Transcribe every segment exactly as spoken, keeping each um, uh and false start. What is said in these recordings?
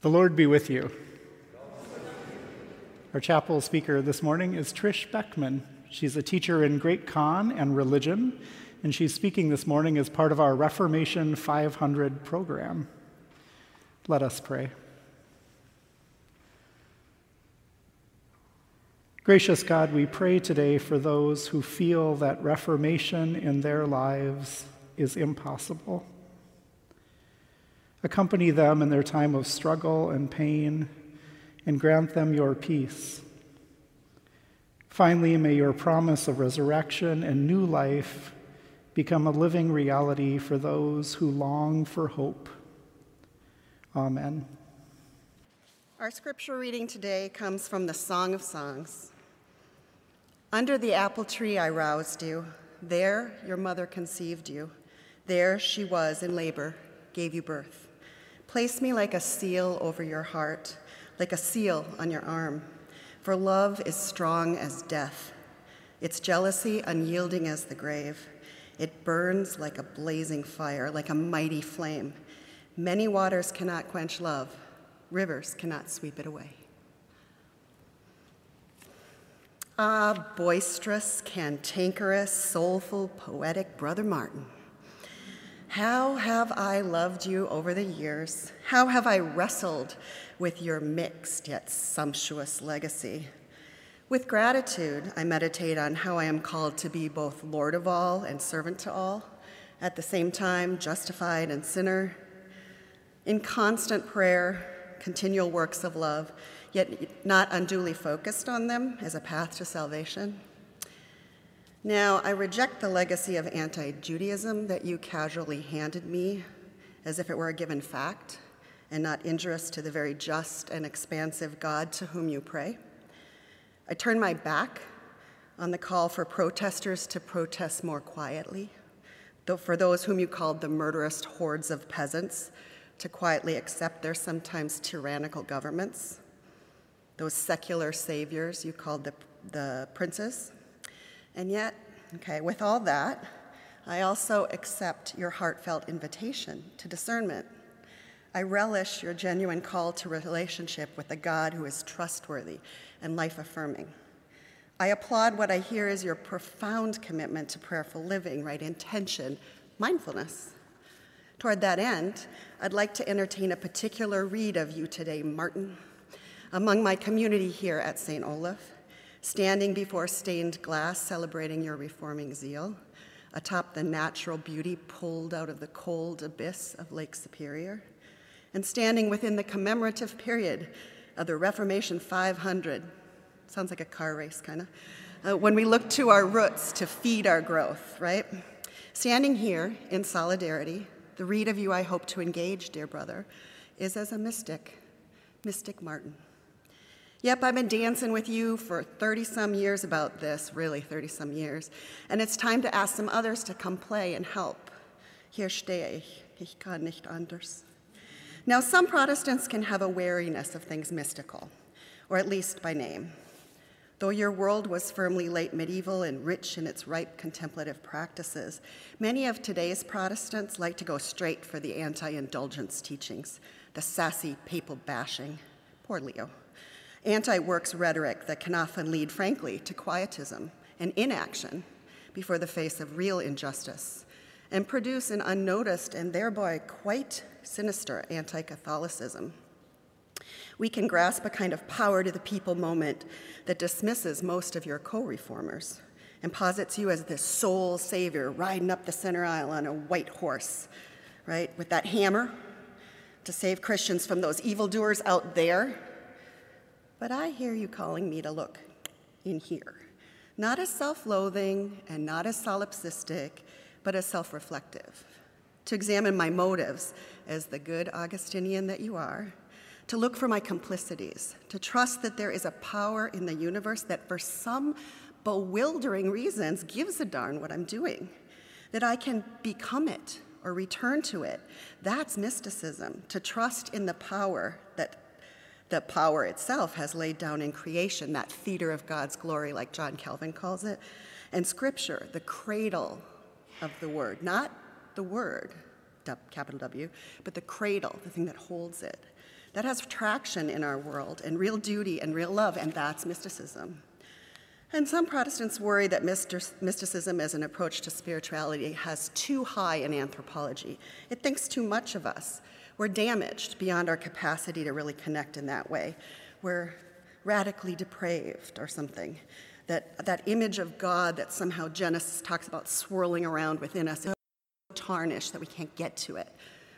The Lord be with you. Our chapel speaker this morning is Trish Beckman. She's a teacher in Great Con and religion, and she's speaking this morning as part of our Reformation five hundred program. Let us pray. Gracious God, we pray today for those who feel that reformation in their lives is impossible. Accompany them in their time of struggle and pain, and grant them your peace. Finally, may your promise of resurrection and new life become a living reality for those who long for hope. Amen. Our scripture reading today comes from the Song of Songs. Under the apple tree I roused you. There your mother conceived you. There she was in labor, gave you birth. Place me like a seal over your heart, like a seal on your arm. For love is strong as death, its jealousy unyielding as the grave. It burns like a blazing fire, like a mighty flame. Many waters cannot quench love, rivers cannot sweep it away. Ah, boisterous, cantankerous, soulful, poetic Brother Martin. How have I loved you over the years? How have I wrestled with your mixed yet sumptuous legacy? With gratitude, I meditate on how I am called to be both Lord of all and servant to all, at the same time justified and sinner. In constant prayer, continual works of love, yet not unduly focused on them as a path to salvation. Now, I reject the legacy of anti-Judaism that you casually handed me as if it were a given fact and not injurious to the very just and expansive God to whom you pray. I turn my back on the call for protesters to protest more quietly, though for those whom you called the murderous hordes of peasants to quietly accept their sometimes tyrannical governments, those secular saviors you called the, the princes. And yet, okay, with all that, I also accept your heartfelt invitation to discernment. I relish your genuine call to relationship with a God who is trustworthy and life-affirming. I applaud what I hear is your profound commitment to prayerful living, right intention, mindfulness. Toward that end, I'd like to entertain a particular read of you today, Martin, among my community here at Saint Olaf. Standing before stained glass, celebrating your reforming zeal, atop the natural beauty pulled out of the cold abyss of Lake Superior, and standing within the commemorative period of the Reformation five hundred, sounds like a car race, kind of, uh, when we look to our roots to feed our growth, right? Standing here in solidarity, the read of you I hope to engage, dear brother, is as a mystic, Mystic Martin. Yep, I've been dancing with you for thirty-some years about this, really thirty-some years, and it's time to ask some others to come play and help. Hier stehe ich, ich kann nicht anders. Now, some Protestants can have a wariness of things mystical, or at least by name. Though your world was firmly late medieval and rich in its ripe contemplative practices, many of today's Protestants like to go straight for the anti-indulgence teachings, the sassy papal bashing. Poor Leo. Anti-works rhetoric that can often lead, frankly, to quietism and inaction before the face of real injustice, and produce an unnoticed and thereby quite sinister anti-Catholicism. We can grasp a kind of power to the people moment that dismisses most of your co-reformers and posits you as this soul savior riding up the center aisle on a white horse, right, with that hammer to save Christians from those evildoers out there. But I hear you calling me to look in here, not as self-loathing and not as solipsistic, but as self-reflective, to examine my motives as the good Augustinian that you are, to look for my complicities, to trust that there is a power in the universe that for some bewildering reasons gives a darn what I'm doing, that I can become it or return to it. That's mysticism, to trust in the power that the power itself has laid down in creation, that theater of God's glory, like John Calvin calls it, and Scripture, the cradle of the Word, not the Word, capital W, but the cradle, the thing that holds it, that has traction in our world, and real duty and real love, and that's mysticism. And some Protestants worry that mysticism as an approach to spirituality has too high an anthropology. It thinks too much of us. We're damaged beyond our capacity to really connect in that way. We're radically depraved or something. That, that image of God that somehow Genesis talks about swirling around within us is so tarnished that we can't get to it.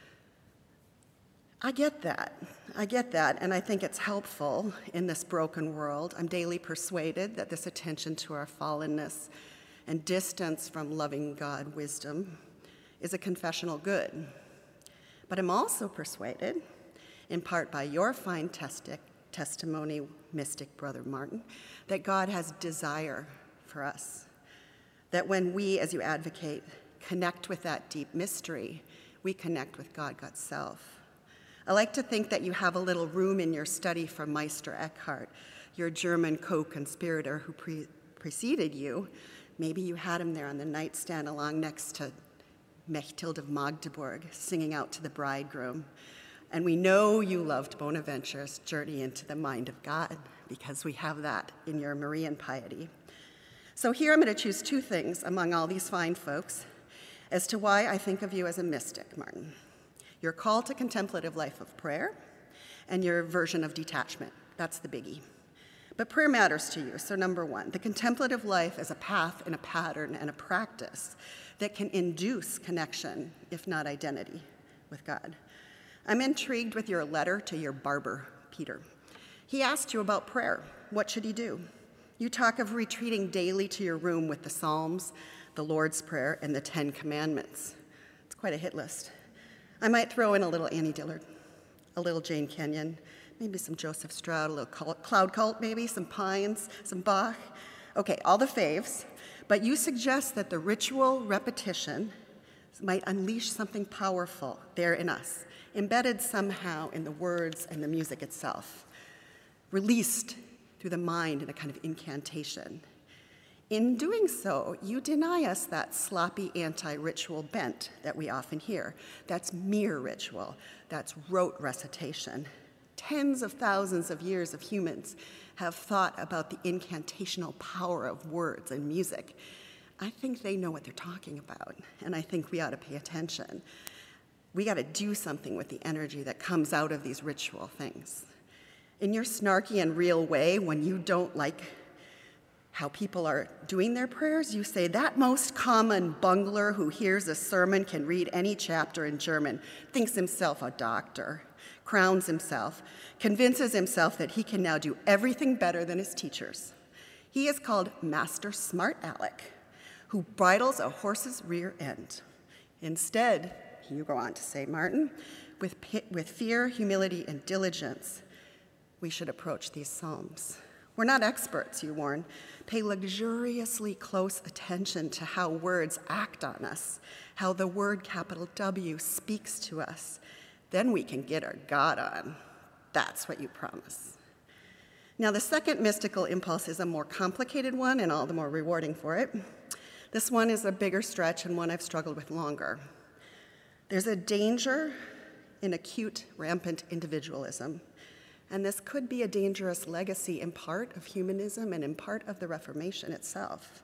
I get that. I get that, and I think it's helpful in this broken world. I'm daily persuaded that this attention to our fallenness and distance from loving God wisdom is a confessional good. But I'm also persuaded, in part by your fine testi- testimony, mystic Brother Martin, that God has desire for us. That when we, as you advocate, connect with that deep mystery, we connect with God, God's self. I like to think that you have a little room in your study for Meister Eckhart, your German co-conspirator who pre- preceded you. Maybe you had him there on the nightstand along next to Mechthild of Magdeburg, singing out to the bridegroom. And we know you loved Bonaventure's Journey into the Mind of God, because we have that in your Marian piety. So here I'm going to choose two things among all these fine folks as to why I think of you as a mystic, Martin. Your call to contemplative life of prayer, and your version of detachment. That's the biggie. But prayer matters to you, so number one, the contemplative life is a path and a pattern and a practice that can induce connection, if not identity, with God. I'm intrigued with your letter to your barber, Peter. He asked you about prayer. What should he do? You talk of retreating daily to your room with the Psalms, the Lord's Prayer, and the Ten Commandments. It's quite a hit list. I might throw in a little Annie Dillard, a little Jane Kenyon, maybe some Joseph Stroud, a little Cloud Cult maybe, some Pines, some Bach. Okay, all the faves. But you suggest that the ritual repetition might unleash something powerful there in us, embedded somehow in the words and the music itself, released through the mind in a kind of incantation. In doing so, you deny us that sloppy anti-ritual bent that we often hear. That's mere ritual. That's rote recitation. Tens of thousands of years of humans have thought about the incantational power of words and music. I think they know what they're talking about, and I think we ought to pay attention. We got to do something with the energy that comes out of these ritual things. In your snarky and real way, when you don't like how people are doing their prayers, you say, that most common bungler who hears a sermon can read any chapter in German, thinks himself a doctor, crowns himself, convinces himself that he can now do everything better than his teachers. He is called Master Smart Aleck, who bridles a horse's rear end. Instead, you go on to say, Martin, with, with fear, humility, and diligence, we should approach these psalms. We're not experts, you warn. Pay luxuriously close attention to how words act on us, how the word capital W speaks to us. Then we can get our God on. That's what you promise. Now, the second mystical impulse is a more complicated one and all the more rewarding for it. This one is a bigger stretch and one I've struggled with longer. There's a danger in acute, rampant individualism. And this could be a dangerous legacy in part of humanism and in part of the Reformation itself.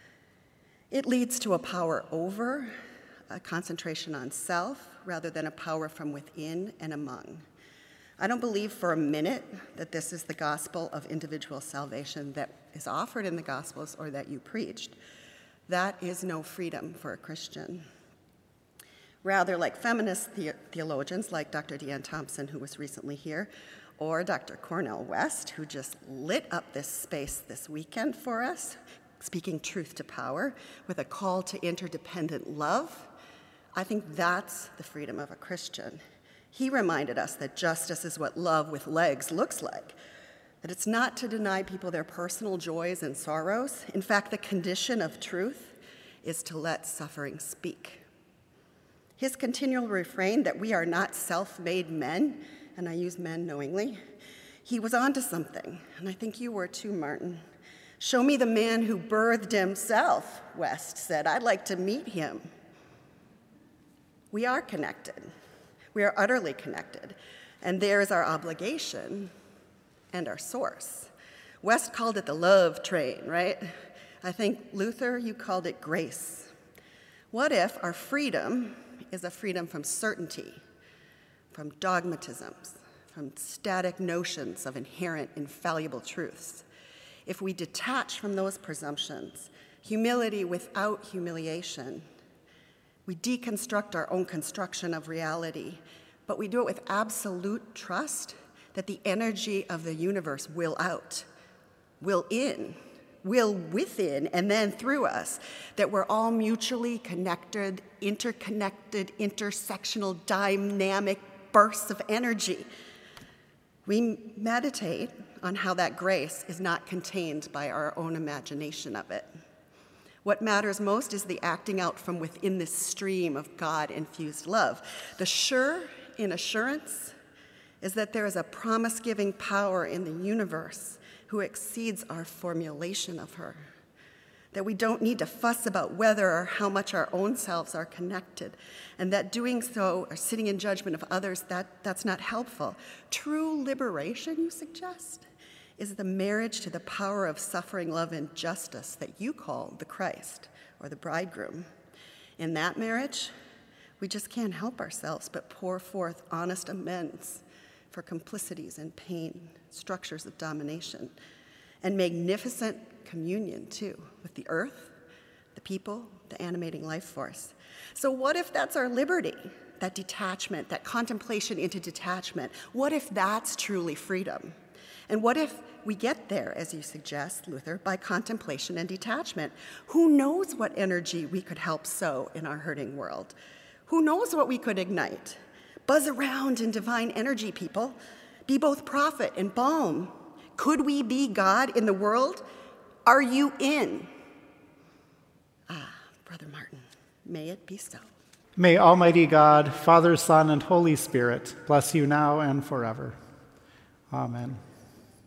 It leads to a power over, a concentration on self, rather than a power from within and among. I don't believe for a minute that this is the gospel of individual salvation that is offered in the Gospels or that you preached. That is no freedom for a Christian. Rather, like feminist the- theologians like Doctor Deanne Thompson, who was recently here, or Doctor Cornel West, who just lit up this space this weekend for us, speaking truth to power with a call to interdependent love, I think that's the freedom of a Christian. He reminded us that justice is what love with legs looks like, that it's not to deny people their personal joys and sorrows. In fact, the condition of truth is to let suffering speak. His continual refrain that we are not self-made men, and I use men knowingly, he was onto something, and I think you were too, Martin. Show me the man who birthed himself, West said. I'd like to meet him. We are connected. We are utterly connected. And there's our obligation and our source. West called it the love train, right? I think, Luther, you called it grace. What if our freedom is a freedom from certainty, from dogmatisms, from static notions of inherent, infallible truths? If we detach from those presumptions, humility without humiliation, we deconstruct our own construction of reality, but we do it with absolute trust that the energy of the universe will out, will in, will within, and then through us, that we're all mutually connected, interconnected, intersectional, dynamic bursts of energy. We meditate on how that grace is not contained by our own imagination of it. What matters most is the acting out from within this stream of God-infused love. The sure in assurance is that there is a promise-giving power in the universe who exceeds our formulation of her, that we don't need to fuss about whether or how much our own selves are connected, and that doing so or sitting in judgment of others, that, that's not helpful. True liberation, you suggest, is the marriage to the power of suffering love and justice that you call the Christ or the bridegroom. In that marriage, we just can't help ourselves but pour forth honest amends for complicities and pain, structures of domination, and magnificent communion, too, with the earth, the people, the animating life force. So what if that's our liberty, that detachment, that contemplation into detachment? What if that's truly freedom? And what if we get there, as you suggest, Luther, by contemplation and detachment? Who knows what energy we could help sow in our hurting world? Who knows what we could ignite? Buzz around in divine energy, people. Be both prophet and balm. Could we be God in the world? Are you in? Ah, Brother Martin, may it be so. May Almighty God, Father, Son, and Holy Spirit bless you now and forever. Amen.